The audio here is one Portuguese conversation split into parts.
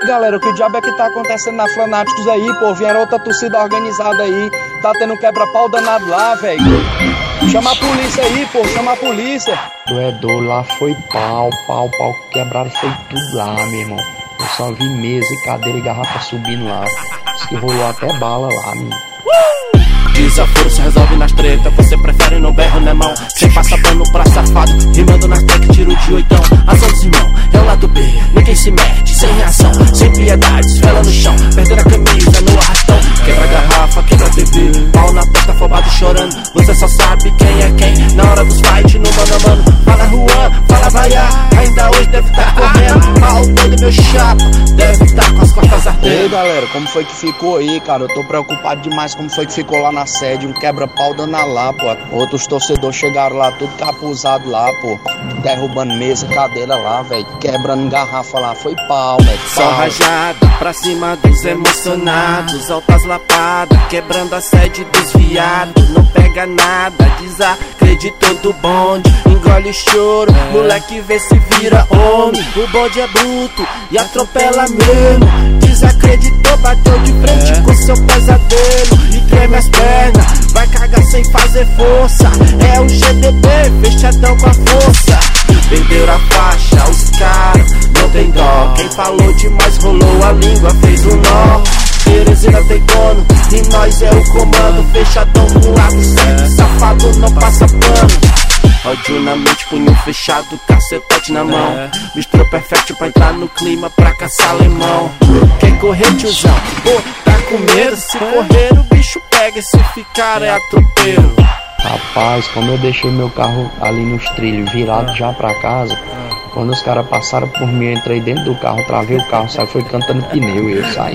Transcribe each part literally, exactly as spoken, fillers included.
galera, o que o diabo é que tá acontecendo na Fanáticos aí, pô? Vieram outra torcida organizada aí, tá tendo um quebra-pau danado lá, velho. Chama a polícia aí, pô, chama a polícia. Doedor, lá foi pau, pau, pau, quebraram, foi tudo lá, meu irmão. Eu só vi mesa e cadeira e garrafa subindo lá. Diz que rolou até bala lá, menino. Desaforo se resolve nas tretas, você prefere no berro, né, mão? Sem passa pano pra safado, rimando nas tracks, tiro de oitão. Ação dos irmão, é o lado B, ninguém se mete, sem reação, sem piedade, vela no chão, perder a camisa no arrastão. Quebra a garrafa, quebra a T V, pau na porta, afobado chorando. Você só sabe quem é quem, na hora dos fight, no mano a mano. Fala Juan, fala Vaiá, ainda hoje deve estar correndo. Mal doido, meu chapa, deve estar com as costas ardendo. Ei, galera, como foi que ficou aí, cara? Eu tô preocupado demais como foi que ficou lá na sede, um quebra-pau dando lá, pô. Outros torcedores chegaram lá, tudo capuzado lá, pô. Derrubando mesa, cadeira lá, velho. Quebrando garrafa lá, foi pau, velho. Só rajada pra cima dos emocionados, altas lapadas, quebrando a sede dos viados. Não pega nada, desacreditou do bonde, engole choro, moleque vê se vira homem. O bonde é bruto e atropela mesmo. Desacreditou, bateu de frente com seu pesadelo e treme as pernas, vai cagar sem fazer força. É o G D B, fechadão com a força. Perderam a faixa, os caras não tem dó. Quem falou demais rolou a língua, fez um nó. Teresina tem dono e nós é o comando. Fechadão pro lado certo, safado não passa pano. Ódio na mente, punho fechado, cacetete na mão. Mistura perfeito pra entrar no clima, pra caçar alemão. Quer correr, tiozão? Pô, tá com medo? Se correr o bicho pega, e se ficar é atropeiro. Rapaz, como eu deixei meu carro ali nos trilhos, virado já pra casa, quando os caras passaram por mim, eu entrei dentro do carro, travei o carro, saí, foi cantando pneu e eu saí.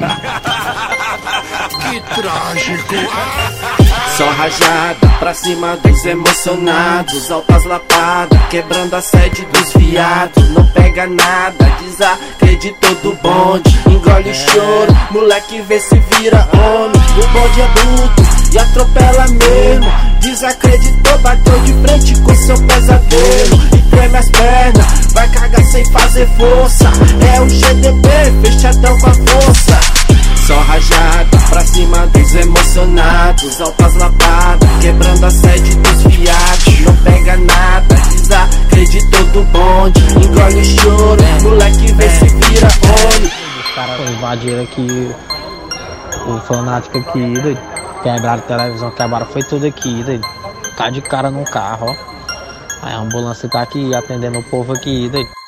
Que trágico. Só rajada pra cima dos emocionados, altas lapadas, quebrando a sede dos viados. Não pega nada, desacreditou do bonde, engole choro, moleque vê se vira homem. O bonde é bruto e atropela mesmo. Desacreditou, bateu de frente com seu pesadelo e treme as pernas, vai cagar sem fazer força. É o G D B, fechadão com a força. Só rajada pra cima dos emocionados, altas lapadas, quebrando a sede dos viados. Não pega nada, desacreditou do bonde, engole choro, moleque vê se vira homem. Os caras invadiram aqui o Fanático aqui, doido. Quebraram a televisão, quebraram, foi tudo aqui, doido. Tá de cara num carro, ó. Aí a ambulância tá aqui atendendo o povo aqui, doido.